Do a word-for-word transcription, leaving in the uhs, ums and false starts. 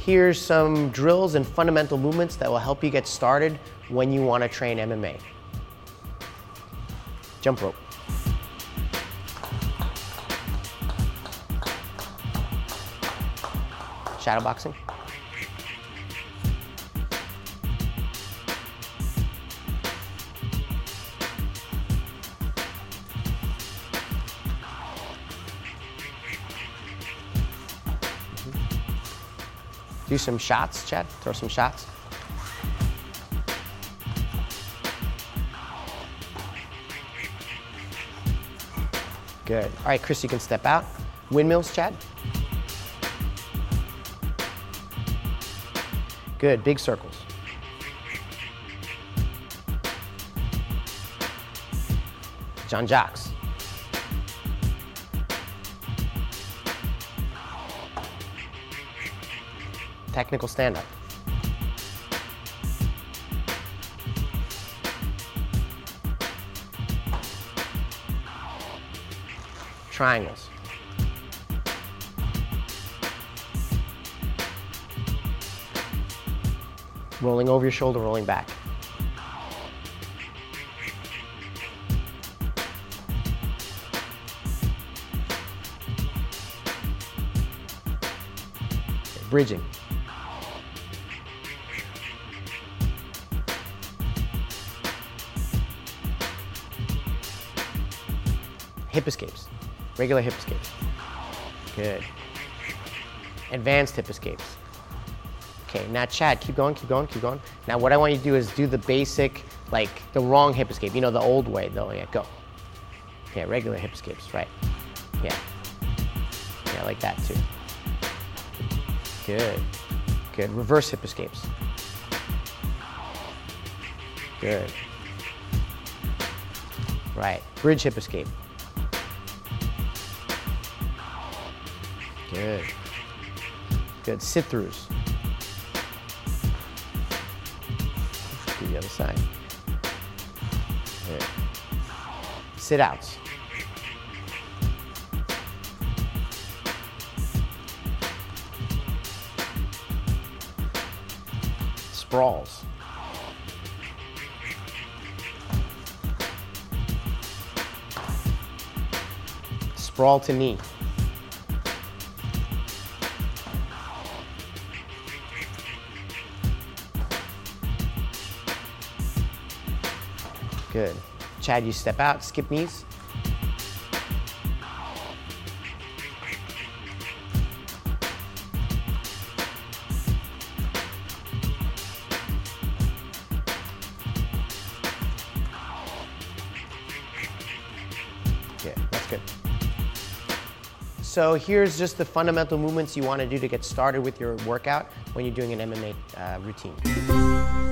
here's some drills and fundamental movements that will help you get started when you want to train M M A. Jump rope. Shadow boxing. Do some shots, Chad. Throw some shots. Good. All right, Chris, you can step out. Windmills, Chad. Good, big circles. John Jacques. Technical stand-up. Triangles. Rolling over your shoulder, rolling back. Okay, bridging. Hip escapes, regular hip escapes. Good. Advanced hip escapes. Okay, now Chad, keep going, keep going, keep going. Now what I want you to do is do the basic, like the wrong hip escape, you know, the old way though, yeah, go. Yeah, regular hip escapes, right. Yeah. Yeah, like that too. Good. Good, reverse hip escapes. Good. Right, bridge hip escape. Good. Good. Sit-throughs. Do the other side. Good. Sit-outs. Sprawls. Sprawl to knee. Good. Chad, you step out, skip knees. Good, that's good. So here's just the fundamental movements you want to do to get started with your workout when you're doing an M M A uh, routine.